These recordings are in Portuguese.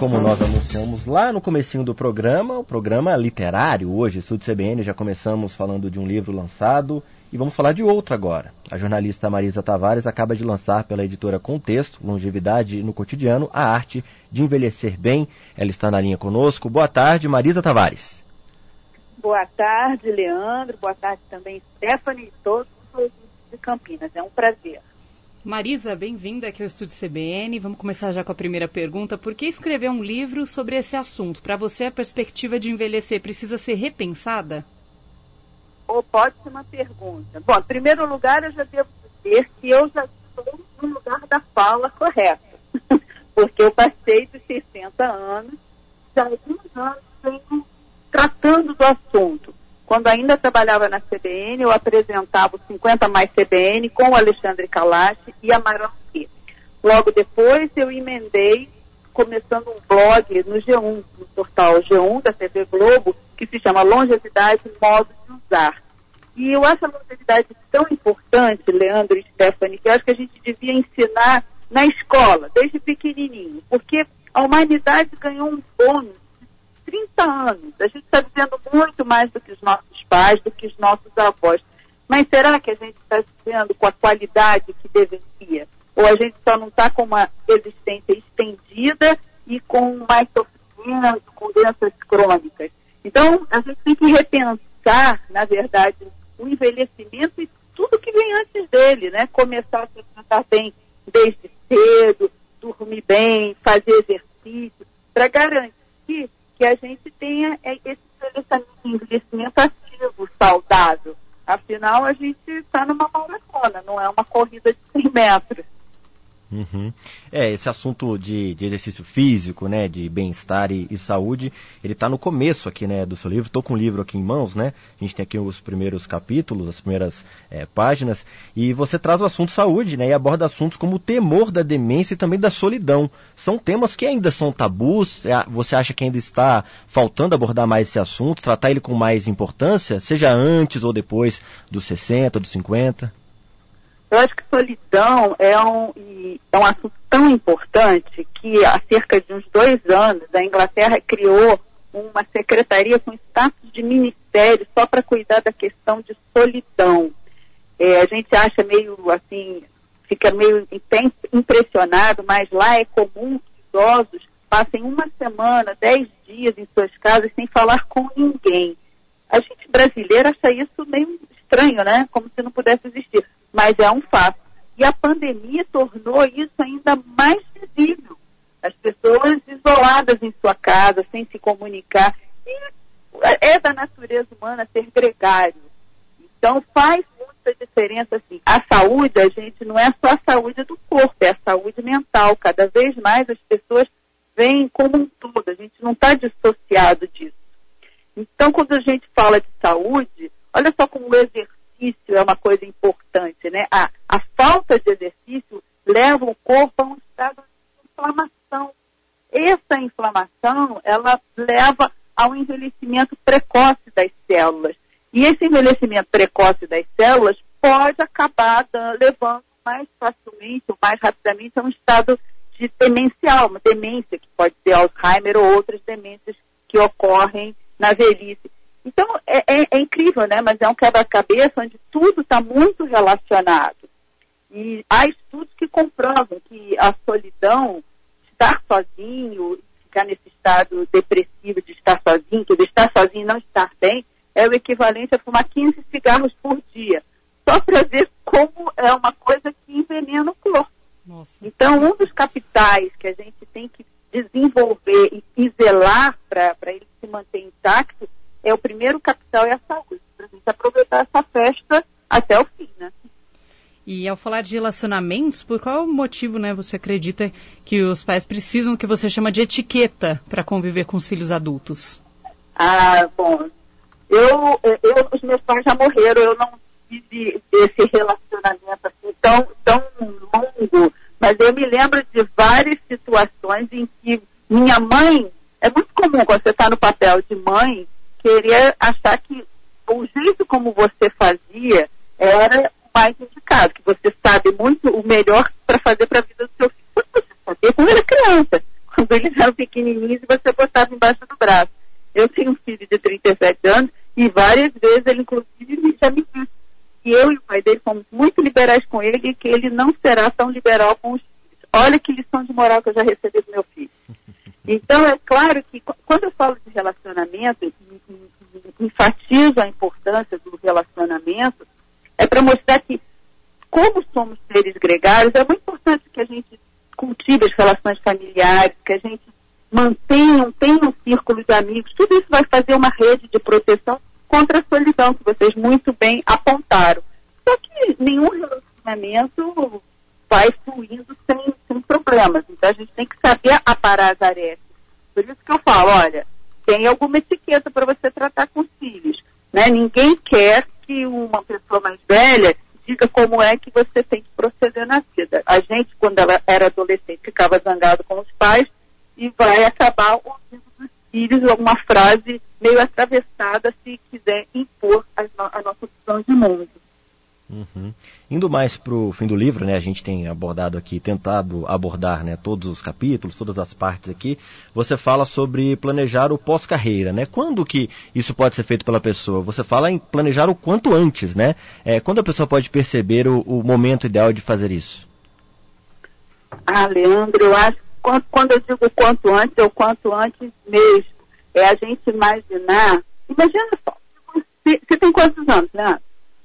como nós anunciamos lá no comecinho do programa, o programa literário hoje, Estúdio CBN, já começamos falando de um livro lançado e vamos falar de outro agora. A jornalista Marisa Tavares acaba de lançar pela editora Contexto, Longevidade no Cotidiano, a arte de envelhecer bem. Ela está na linha conosco. Boa tarde, Marisa Tavares. Boa tarde, Leandro. Boa tarde também, Stephanie e todos de Campinas. É um prazer. Marisa, bem-vinda aqui ao Estúdio CBN. Vamos começar já com a primeira pergunta. Por que escrever um livro sobre esse assunto? Para você, a perspectiva de envelhecer precisa ser repensada? Ou pode ser uma pergunta. Bom, em primeiro lugar, eu já devo dizer que eu já estou no lugar da fala correta. Porque eu passei dos 60 anos, já há alguns anos venho tratando do assunto. Quando ainda trabalhava na CBN, eu apresentava o 50 Mais CBN com o Alexandre Kalash e a Maranqui. Logo depois, eu emendei, começando um blog no G1, no portal G1 da TV Globo, que se chama Longevidade Modo de Usar. E eu acho a longevidade tão importante, Leandro e Stephanie, que eu acho que a gente devia ensinar na escola, desde pequenininho, porque a humanidade ganhou um bônus 30 anos. A gente está vivendo muito mais do que os nossos pais, do que os nossos avós. Mas será que a gente está vivendo com a qualidade que deveria? Ou a gente só não está com uma existência estendida e com mais sofrimento, com doenças crônicas? Então, a gente tem que repensar, na verdade, o envelhecimento e tudo que vem antes dele, né? Começar a se tratar bem desde cedo, dormir bem, fazer exercício, para garantir que a gente tenha esse envelhecimento ativo, saudável. Afinal, a gente está numa maratona, não é uma corrida de 100 metros. Uhum. Esse assunto de exercício físico, né, de bem-estar e saúde, ele está no começo aqui, né, do seu livro. Estou com o livro aqui em mãos, né? A gente tem aqui os primeiros capítulos, as primeiras páginas, e você traz o assunto saúde, né, e aborda assuntos como o temor da demência e também da solidão. São temas que ainda são tabus. Você acha que ainda está faltando abordar mais esse assunto, tratar ele com mais importância, seja antes ou depois dos 60, dos 50? Eu acho que solidão é um assunto tão importante que há cerca de uns 2 anos a Inglaterra criou uma secretaria com status de ministério só para cuidar da questão de solidão. A gente acha meio assim, fica meio impressionado, mas lá é comum que idosos passem 1 semana, 10 dias em suas casas sem falar com ninguém. A gente brasileira acha isso meio estranho, né? Como se não pudesse existir. Mas é um fato. E a pandemia tornou isso ainda mais visível. As pessoas isoladas em sua casa, sem se comunicar. E é da natureza humana ser gregário. Então faz muita diferença, assim. A saúde, a gente, não é só a saúde do corpo, é a saúde mental. Cada vez mais as pessoas veem como um todo. A gente não está dissociado disso. Então, quando a gente fala de saúde, olha só como o exercício é uma coisa importante, né? A falta de exercício leva o corpo a um estado de inflamação. Essa inflamação, ela leva ao envelhecimento precoce das células. E esse envelhecimento precoce das células pode acabar levando mais facilmente ou mais rapidamente a um estado de demencial, uma demência que pode ser Alzheimer ou outras demências que ocorrem na velhice. Então, é incrível, né? Mas é um quebra-cabeça onde tudo está muito relacionado. E há estudos que comprovam que a solidão, estar sozinho, ficar nesse estado depressivo de estar sozinho, que de estar sozinho e não estar bem, é o equivalente a fumar 15 cigarros por dia. Só para ver como é uma coisa que envenena o corpo. Nossa. Então, um dos capitais que a gente tem que desenvolver e zelar para ele se manter intacto, o primeiro capital é a saúde, para a gente aproveitar essa festa até o fim, né? E ao falar de relacionamentos, por qual motivo, né, você acredita que os pais precisam que você chama de etiqueta para conviver com os filhos adultos? Bom, os meus pais já morreram, eu não tive esse relacionamento assim tão longo, mas eu me lembro de várias situações em que minha mãe, é muito comum quando você está no papel de mãe, queria achar que o jeito como você fazia era o mais indicado, que você sabe muito o melhor para fazer para a vida do seu filho. Quando você sabia quando era criança. quando eles eram pequenininhos e você botava embaixo do braço. Eu tenho um filho de 37 anos e várias vezes ele, inclusive, já me disse que eu e o pai dele fomos muito liberais com ele e que ele não será tão liberal com os filhos. Olha que lição de moral que eu já recebi do meu filho. Então, é claro que quando eu falo de relacionamento, enfatizo a importância do relacionamento, é para mostrar que, como somos seres gregários, é muito importante que a gente cultive as relações familiares, que a gente tenha um círculo de amigos. Tudo isso vai fazer uma rede de proteção contra a solidão, que vocês muito bem apontaram. Só que nenhum relacionamento vai fluindo sem problemas. Então, a gente tem que saber aparar as arestas. Por isso que eu falo, olha, tem alguma etiqueta para você tratar com os filhos. Né? Ninguém quer que uma pessoa mais velha diga como é que você tem que proceder na vida. A gente, quando ela era adolescente, ficava zangado com os pais e vai acabar ouvindo dos filhos alguma frase meio atravessada se quiser impor a nossa visão de mundo. Uhum. Indo mais para o fim do livro, né, a gente tem abordado aqui, tentado abordar, né, todos os capítulos, todas as partes aqui. Você fala sobre planejar o pós-carreira, né? Quando que isso pode ser feito pela pessoa? Você fala em planejar o quanto antes, né? Quando a pessoa pode perceber o momento ideal de fazer isso? Leandro, eu acho que quando eu digo quanto antes, é o quanto antes mesmo. É a gente imaginar. Imagina só, você tem quantos anos, Leandro?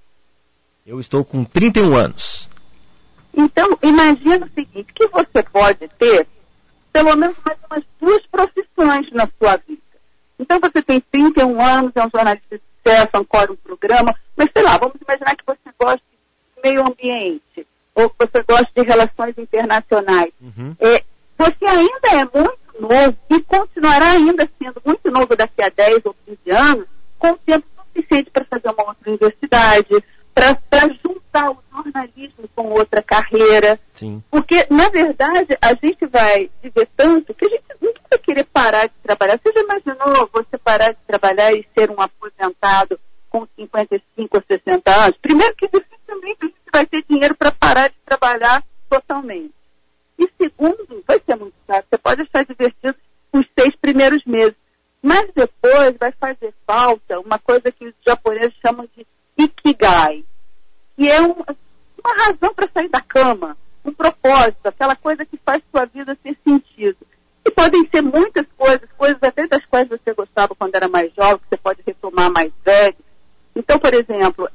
Eu estou com 31 anos. Então, imagina o seguinte, que você pode ter pelo menos mais umas 2 profissões na sua vida. Então, você tem 31 anos, é um jornalista de sucesso, ancora um programa, mas sei lá, vamos imaginar que você gosta de meio ambiente, ou que você gosta de relações internacionais. Uhum. Você ainda é muito novo e continuará ainda sendo muito novo daqui a 10 ou 15 anos, com tempo suficiente para fazer uma outra universidade, para juntar o jornalismo com outra carreira. Sim. Porque, na verdade, a gente vai viver tanto que a gente não vai querer parar de trabalhar. Você já imaginou você parar de trabalhar e ser um aposentado com 55 ou 60 anos? Primeiro que dificilmente a gente vai ter dinheiro para parar de trabalhar totalmente. E segundo, vai ser muito caro. Você pode achar divertido os 6 primeiros meses. Mas depois vai fazer falta uma coisa que os japoneses chamam de ikigai, que é uma razão para sair da cama, um propósito, aquela coisa que faz sua vida ter sentido. E podem ser muitas coisas até das quais você gostava quando era mais jovem, que você pode retomar mais velho. Então, por exemplo,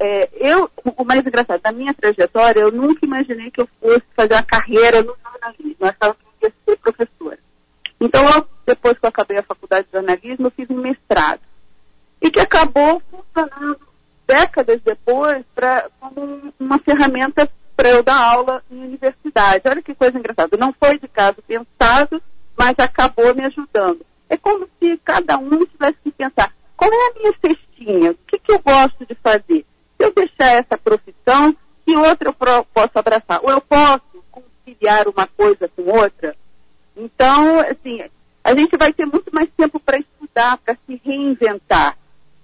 o mais engraçado, na minha trajetória, eu nunca imaginei que eu fosse fazer uma carreira no jornalismo. Eu achava que eu ia ser professora. Então, depois que eu acabei a faculdade de jornalismo, eu fiz um mestrado. E que acabou funcionando décadas depois como uma ferramenta para eu dar aula em universidade. Olha que coisa engraçada. Não foi de caso pensado, mas acabou me ajudando. É como se cada um tivesse que pensar, qual é a minha cestinha? O que eu gosto de fazer? Se eu deixar essa profissão, que outra eu posso abraçar? Ou eu posso conciliar uma coisa com outra? Então, assim, a gente vai ter muito mais tempo para estudar, para se reinventar.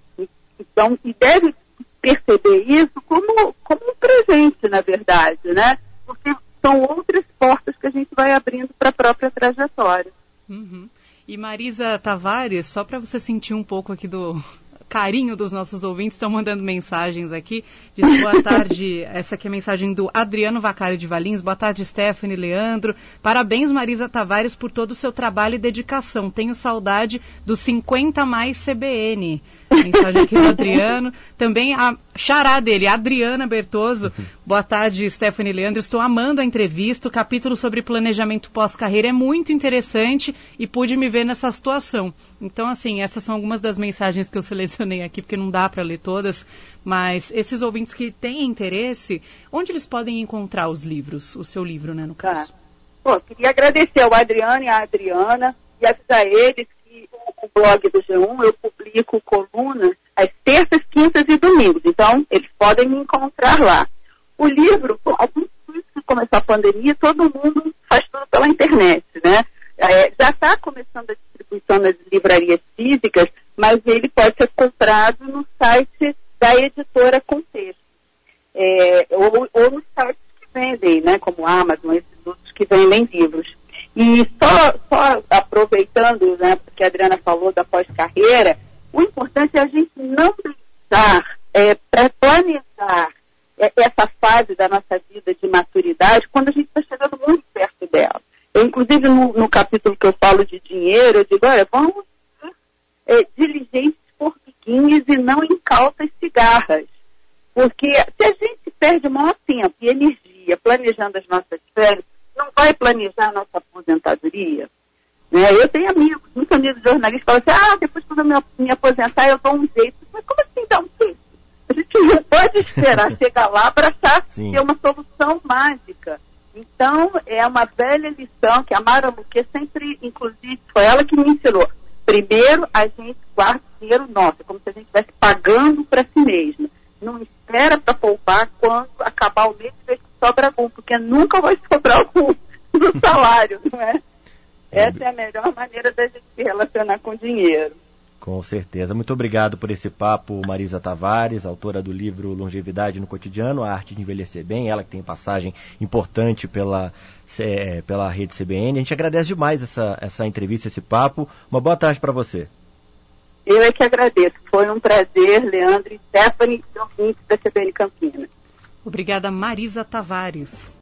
Então, e deve perceber isso como um presente, na verdade, né? Porque são outras portas que a gente vai abrindo para a própria trajetória. Uhum. E Marisa Tavares, só para você sentir um pouco aqui do carinho dos nossos ouvintes, estão mandando mensagens aqui. Diz, boa tarde, essa aqui é a mensagem do Adriano Vacário de Valinhos. Boa tarde, Stephanie, Leandro. Parabéns, Marisa Tavares, por todo o seu trabalho e dedicação. Tenho saudade dos 50 mais CBN. Mensagem aqui do Adriano. Também a xará dele, Adriana Bertoso. Boa tarde, Stephanie e Leandro. Estou amando a entrevista. O capítulo sobre planejamento pós-carreira é muito interessante e pude me ver nessa situação. Então, assim, essas são algumas das mensagens que eu selecionei aqui, porque não dá para ler todas. Mas esses ouvintes que têm interesse, onde eles podem encontrar os livros? O seu livro, né, no caso? Queria agradecer ao Adriano e à Adriana e avisar eles que o blog do G1 eu publico colunas às terças, quintas e domingos. Então, eles podem me encontrar lá. O livro, assim que começar a pandemia, todo mundo faz tudo pela internet, né? Já está começando a distribuição nas livrarias físicas, mas ele pode ser comprado no site da editora Contexto. Ou nos sites que vendem, né? Como Amazon, esses outros que vendem livros. E só aproveitando, né, porque a Adriana falou da pós-carreira, o importante é a gente não deixar para planejar essa fase da nossa vida de maturidade quando a gente está chegando muito perto dela. Eu, inclusive, no capítulo que eu falo de dinheiro, eu digo, olha, vamos ser diligentes formiguinhas e não incautas cigarras. Porque se a gente perde o maior tempo e energia planejando as nossas férias, não vai planejar a nossa aposentadoria? Né? Eu tenho amigos, muitos amigos jornalistas, que falam assim, depois quando eu me aposentar eu dou um jeito. Mas como assim dar um jeito? A gente não pode esperar chegar lá para achar ter uma solução mágica. Então, é uma velha lição que a Mara Luque sempre, inclusive, foi ela que me ensinou. Primeiro, a gente guarda o dinheiro nosso, como se a gente estivesse pagando para si mesma. Não espera para poupar quando acabar o mês e ver se sobra algum, porque nunca vai sobrar algum do salário, não é? Essa é a melhor maneira da gente se relacionar com o dinheiro. Com certeza. Muito obrigado por esse papo, Marisa Tavares, autora do livro Longevidade no Cotidiano, a Arte de Envelhecer Bem, ela que tem passagem importante pela rede CBN. A gente agradece demais essa entrevista, esse papo. Uma boa tarde para você. Eu é que agradeço. Foi um prazer, Leandro e Stephanie, ouvintes da CBN Campinas. Obrigada, Marisa Tavares.